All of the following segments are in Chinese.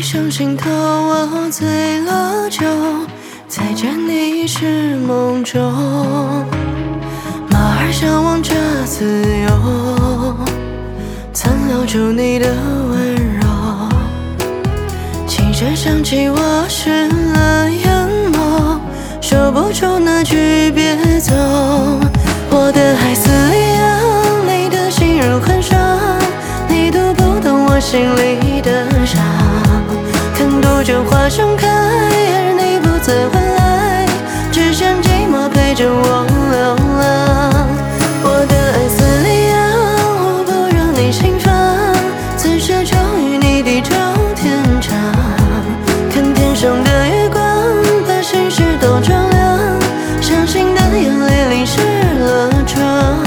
上心头，我醉了酒，再见你是梦中。马儿向往着自由，残留住你的温柔。琴声响起，我湿了眼眸，守不住那句别走。我的海似阳，你的心如寒霜，你读不懂我心里的伤。看杜鹃花盛开，而你不再回来，只剩寂寞陪着我流浪。我的爱似阳，我不让你心烦，此生就与你地久天长。看天上的月光，把心事都照亮，伤心的眼泪淋湿了妆。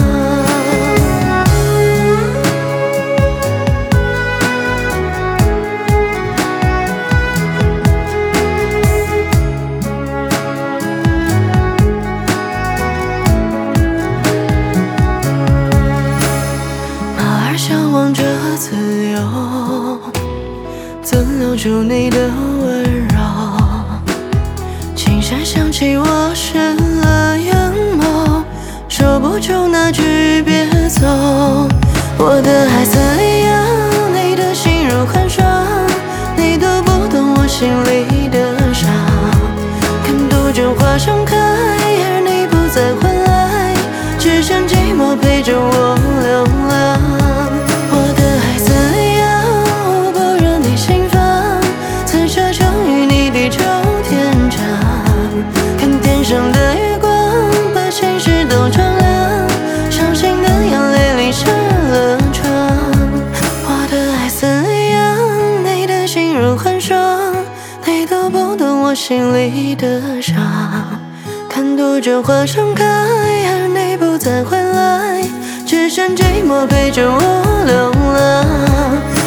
向往着自由，怎留住你的温柔？琴声响起，我湿了眼眸，守不住那句别走。我的海似阳，你的心如寒霜，你读不懂我心里的伤。看杜鹃花盛开，而你不再回来，只剩寂寞陪着我流浪。上的月光，把心事都照亮，伤心的眼泪淋湿了窗。我的爱似阳，你的心如寒霜，你读不懂我心里的伤。看杜鹃花盛开，而你不再回来，只剩寂寞陪着我流浪。